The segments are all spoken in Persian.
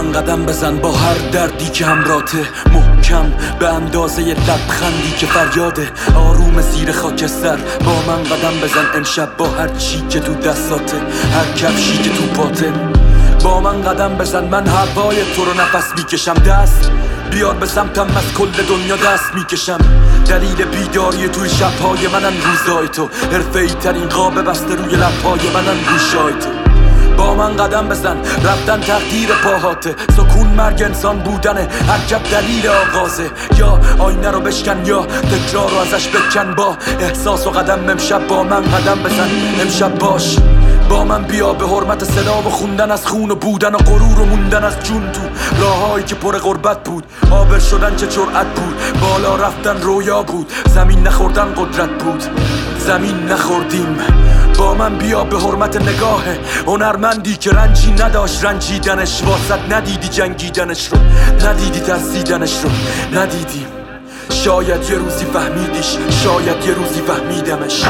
من قدم بزن با هر دردی که همراته، محکم به اندازه لبخندی که فریاده. آروم زیر خاکستر با من قدم بزن امشب، با هر چی که تو دستاته، هر کفشی که تو پاته. با من قدم بزن، من هوای تو رو نفس میکشم. دست بیار به سمتم، از کل دنیا دست میکشم. دلیل بیداری توی شبهای منن روزای تو، حرفه‌ای ترین قاب بسته روی لبهای منن گوشای تو. با من قدم بزن، رفتن تقدیر پاهاته، سکون مرگ انسان بودنه، حرکت دلیل آغازه. یا آینه رو بشکن یا تکرار رو ازش بکن، با احساس و قدم امشب با من قدم بزن. امشب باش با من، بیا به حرمت صدا و خوندن از خون و بودن و غرور و موندن از جون تو راههایی که پر غربت بود. عابر شدن چه جرأت بود، بالا رفتن رویا بود، زمین نخوردن قدرت بود، زمین نخوردیم. با من بیا به حرمت نگاه هنرمندی که رنجی نداشت رنجیدنش، واسط ندیدی جنگیدنش رو، ندیدی ترسیدنش رو، ندیدیم. شاید یه روزی فهمیدیش، شاید یه روزی فهمیدمش.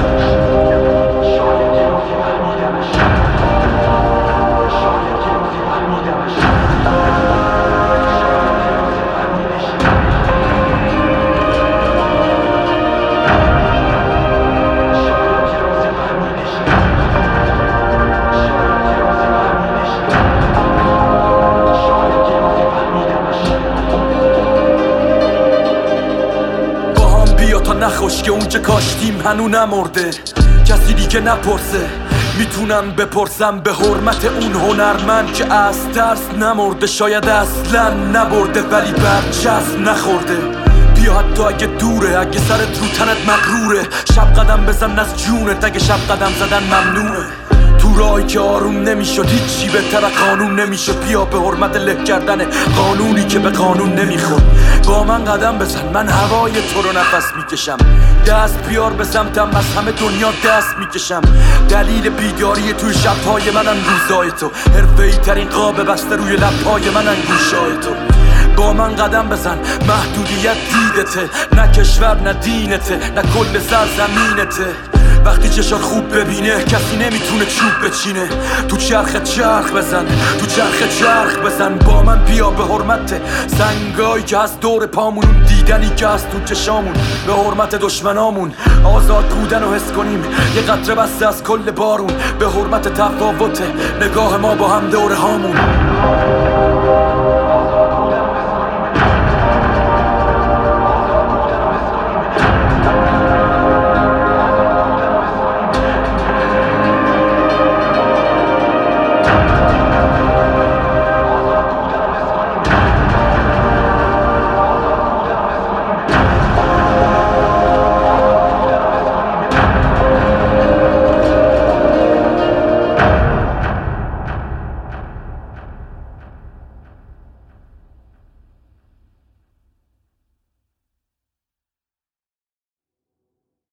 نخوش که اون که کاشتیم هنو نمرده، کسی دیگه نپرسه. میتونم بپرسم به حرمت اون هنرمند که از ترس نمرده، شاید اصلا نبرده ولی برچسب نخورده. بیا حتی اگه دوره، اگه سرت رو تنت مغروره، شب قدم بزن از جونت اگه شب قدم زدن ممنوعه. تو راهی که آروم نمیشد، هیچی بهتر قانون نمیشد. بیا به حرمت له کردن قانونی که به قانون نمیخورد. با من قدم بزن، من هوای تو رو نفس میکشم. دست بیار به سمتم، از همه دنیا دست میکشم. دلیل بیداری توی شبهای منن روزای تو، حرفه‌ای ترین قاب بسته روی لبهای منن گوشای تو. با من قدم بزن، محدودیت دیدته، نه کشور نه دینته، نه کل سرزمینته. وقتی چشات خوب ببینه کسی نمیتونه چوب بچینه. تو چرخ چرخ بزن، تو چرخ چرخ بزن. با من بیا به حرمت سنگایی که از دور پامون، اون دیدنی که از تو چشامون، به حرمت دشمنامون آزاد بودن و حس کنیم. یه قطره بسته از کل بارون، به حرمت تفاوت نگاه ما با هم دوره هامون.